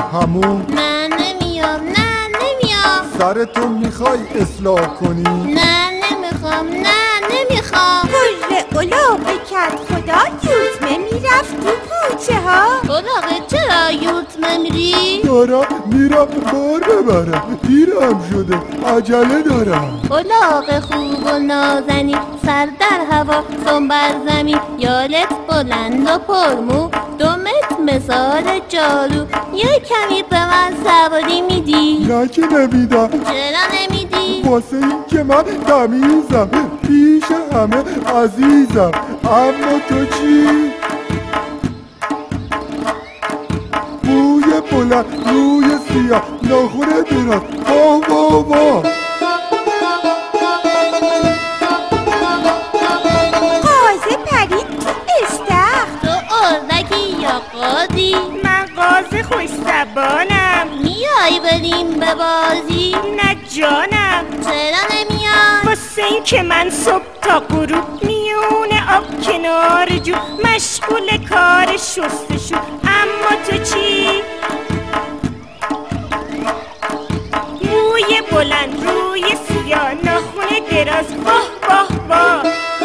همون؟ نه نمیام، نه نمیام. سرتو میخوای اصلاح کنی؟ نه نمیخوام، نه نمیخوام. پر الاغه کرد خدا یوتمه میرفت تو کوچه ها. الاغه چرا یوتمه میری؟ دارم میرم بار ببرم، دیرم شده، عجله دارم. الاغه خوب و نازنی، سر در هوا سم بر زمین، یالت بلند و پرمو، دومت مثال جارو. یه کمی به من سواری میدی؟ نه که نمیدم، چرا نمیدی؟ واسه این که من تمیزم، پیش همه عزیزم. اما تو چی؟ موی بلند، روی سیاه، ناخن دراز، وا وا وا. قازه پرید تو استخر. تو اردکی یا قاضی؟ من قاضی خوش زبانم. میای بریم به بازی؟ نه جانم. چرا نمیای؟ واسه این که من صبح تا غروب میون آب کنار جو مشغول کار شستشو. اما تو چی؟ موی بلند، روی سیاه، ناخن دراز، واه واه واه.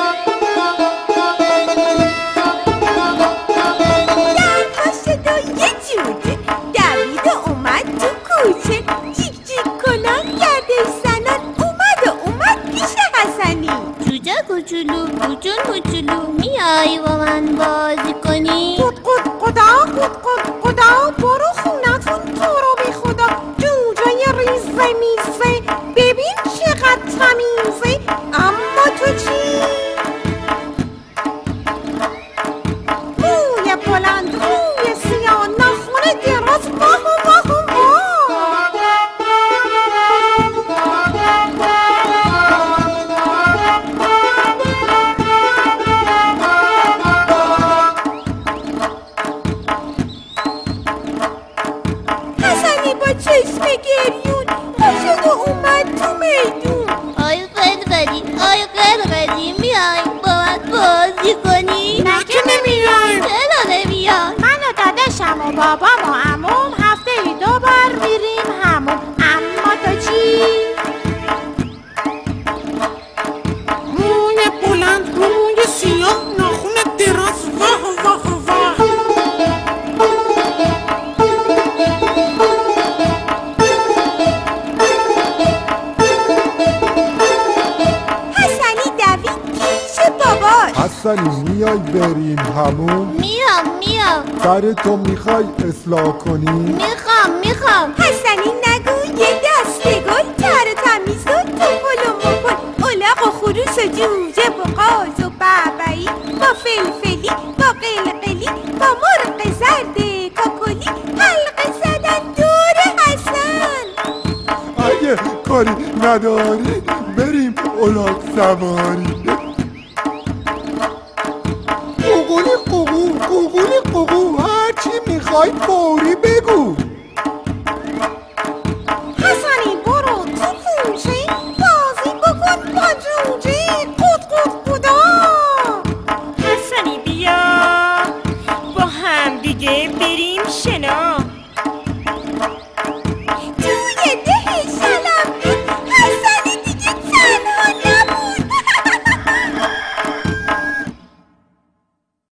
در پشت دو یه جوجه دوید و اومد تو کوچه. جیک جیک کنان گردش زنان اومد پیش حسنی. جوجه کوچولو، کوچول کوچولو، میای با من بازی کنی؟ قدا برو خونتون تو رو بی خدا. جوجه ریزه میزه ببین چقدر تمیزه. اما تو چی؟ موی بلند، روی سیاه، ناخن دراز، واه واه واه. حسنی با چشم گریون پاشد و اومد تو میدون. آی قلقلی، آی قلقلی، میای با من بازی کنی؟ نه که نمیای. چرا نمیای؟ من و داداشم و بابام و عموم هفته 2 بار میریم همون. اما تو چی؟ موی بلند، روی سیاه، ناخن دراز، واه واه واه. حسنی دوید پیش باباش. حسنی میای بریم همون؟ میام. سرتو میخوای اصلاح کنی؟ میخوام. حسنی نگو یه دست گل تر تمیز و توپل و مپل. الاغ و خروس و جوجه و قاز و ببعی با فلفلی با قلقلی با مرغ زرد کاکلی حلقه زدن دور حسن. اگه کاری نداری بریم الاغ سواری. قوقولی قوقو، قوقولی قوقو، هرچی میخوای فوری بگو.